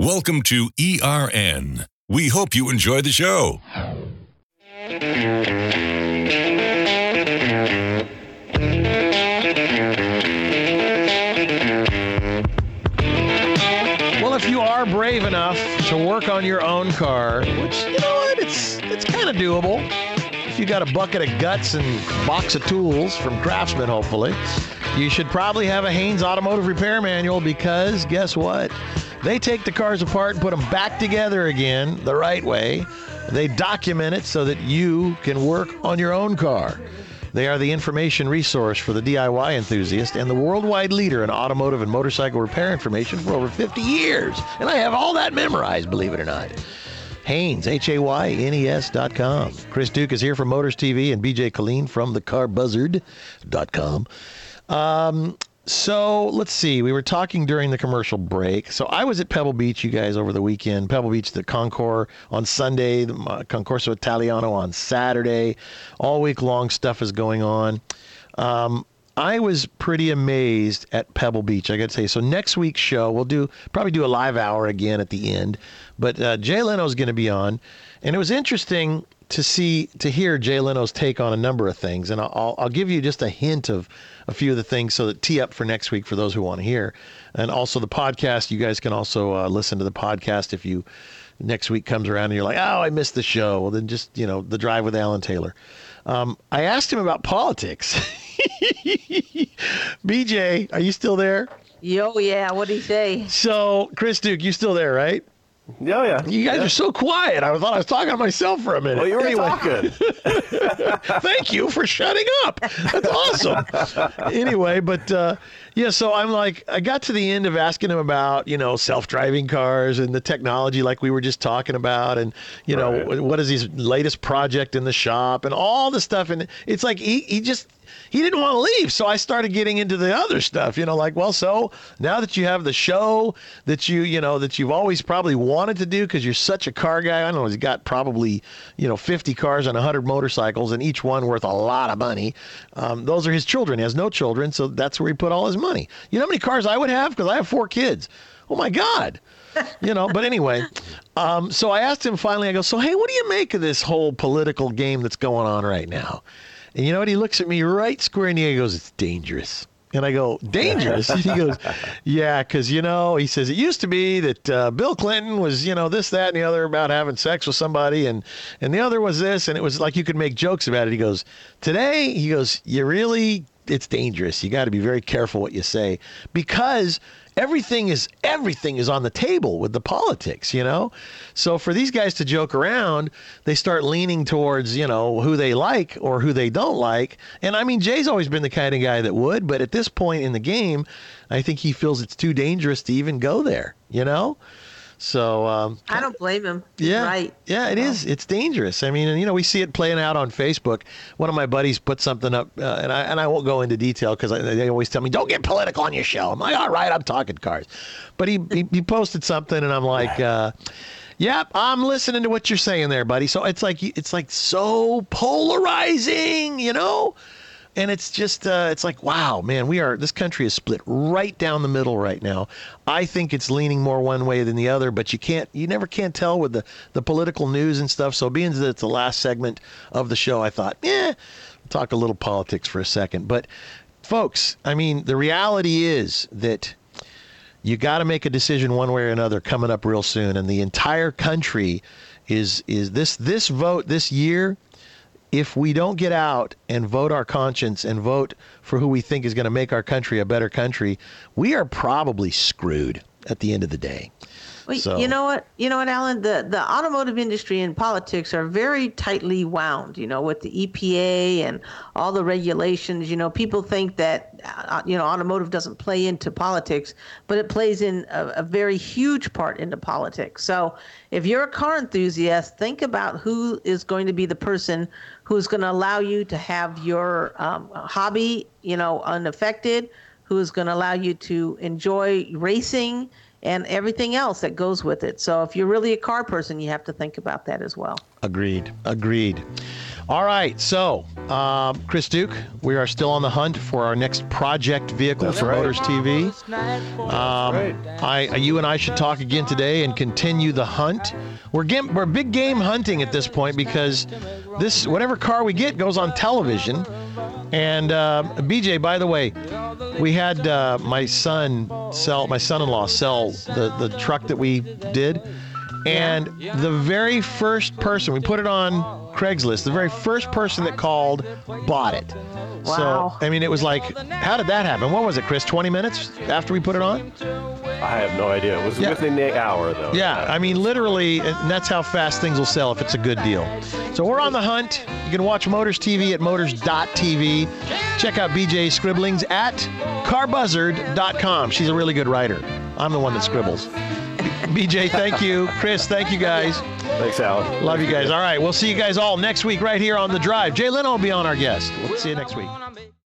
Welcome to ERN. We hope you enjoy the show. Well, if you are brave enough to work on your own car, which, you know what, it's kind of doable. If you got a bucket of guts and box of tools from Craftsman, hopefully, you should probably have a Haynes Automotive Repair Manual, because guess what? They take the cars apart and put them back together again the right way. They document it so that you can work on your own car. They are the information resource for the DIY enthusiast and the worldwide leader in automotive and motorcycle repair information for over 50 years. And I have all that memorized, believe it or not. Haynes, HAYNES.com. Chris Duke is here from Motors TV, and BJ Colleen from thecarbuzzard.com. So let's see. We were talking during the commercial break. So I was at Pebble Beach, you guys, over the weekend. Pebble Beach, the Concours on Sunday, the Concorso Italiano on Saturday. All week long stuff is going on. I was pretty amazed at Pebble Beach, I got to say. So next week's show, we'll probably do a live hour again at the end. But Jay Leno's going to be on. And it was interesting to hear Jay Leno's take on a number of things. And I'll give you just a hint of a few of the things so that tee up for next week for those who want to hear. And also the podcast, you guys can also listen to the podcast if you next week comes around and you're like, oh, I missed the show. Well, then just, The Drive with Alan Taylor. I asked him about politics. BJ, are you still there? Yo, yeah. What'd he say? So, Chris Duke, you still there, right? Oh, yeah. You guys are so quiet. I thought I was talking to myself for a minute. Well, you were talking. Thank you for shutting up. That's awesome. Anyway, but so I'm like, I got to the end of asking him about, self-driving cars and the technology like we were just talking about, and, what is his latest project in the shop and all the stuff. And it's like he didn't want to leave. So I started getting into the other stuff, so now that you have the show that that you've always probably wanted to do because you're such a car guy. I don't know, he's got probably, 50 cars and 100 motorcycles, and each one worth a lot of money. Those are his children. He has no children, so that's where he put all his money. You know how many cars I would have? Because I have 4 kids. Oh, my God. But anyway, so I asked him finally, I go, so, hey, what do you make of this whole political game that's going on right now? And you know what? He looks at me right square in the eye and goes, it's dangerous. And I go, dangerous? He goes, yeah, because, he says, it used to be that Bill Clinton was, this, that, and the other about having sex with somebody. And the other was this. And it was like you could make jokes about it. He goes, today, it's dangerous. You got to be very careful what you say, because everything is on the table with the politics, So for these guys to joke around, they start leaning towards, who they like or who they don't like. And I mean, Jay's always been the kind of guy that would, but at this point in the game, I think he feels it's too dangerous to even go there, So I don't blame him. He's yeah, right. Yeah, it is. It's dangerous. I mean, and we see it playing out on Facebook. One of my buddies put something up, and I won't go into detail because they always tell me, "Don't get political on your show." I'm like, "All right, I'm talking cars," but he posted something, and I'm like, "Yep, I'm listening to what you're saying there, buddy." So it's like so polarizing, And it's just, it's like, wow, man, this country is split right down the middle right now. I think it's leaning more one way than the other, but you never can tell with the political news and stuff. So being that it's the last segment of the show, I thought, we'll talk a little politics for a second. But folks, I mean, the reality is that you got to make a decision one way or another coming up real soon. And the entire country is this vote this year. If we don't get out and vote our conscience and vote for who we think is going to make our country a better country, we are probably screwed at the end of the day. Well, so, you know what, Alan, the automotive industry and politics are very tightly wound, with the EPA and all the regulations. People think that, automotive doesn't play into politics, but it plays in a very huge part into politics. So if you're a car enthusiast, think about who is going to be the person who's going to allow you to have your hobby, unaffected, who is going to allow you to enjoy racing and everything else that goes with it. So if you're really a car person, you have to think about that as well. Agreed. All right, so Chris Duke, we are still on the hunt for our next project vehicle for Motors TV. You and I should talk again today and continue the hunt. We're big game hunting at this point because whatever car we get goes on television. And BJ, by the way, we had my son-in-law sell the truck that we did. And the very first person, we put it on Craigslist, the very first person that called bought it. Wow. So, I mean, it was like, how did that happen? What was it, Chris, 20 minutes after we put it on? I have no idea. It was within the hour, though. Yeah, I mean, literally, and that's how fast things will sell if it's a good deal. So we're on the hunt. You can watch Motors TV at motors.tv. Check out BJ's scribblings at carbuzzard.com. She's a really good writer. I'm the one that scribbles. BJ, thank you. Chris, thank you guys. Thanks, Alan. Love you guys. All right, we'll see you guys all next week right here on The Drive. Jay Leno will be on our guest. We'll see you next week.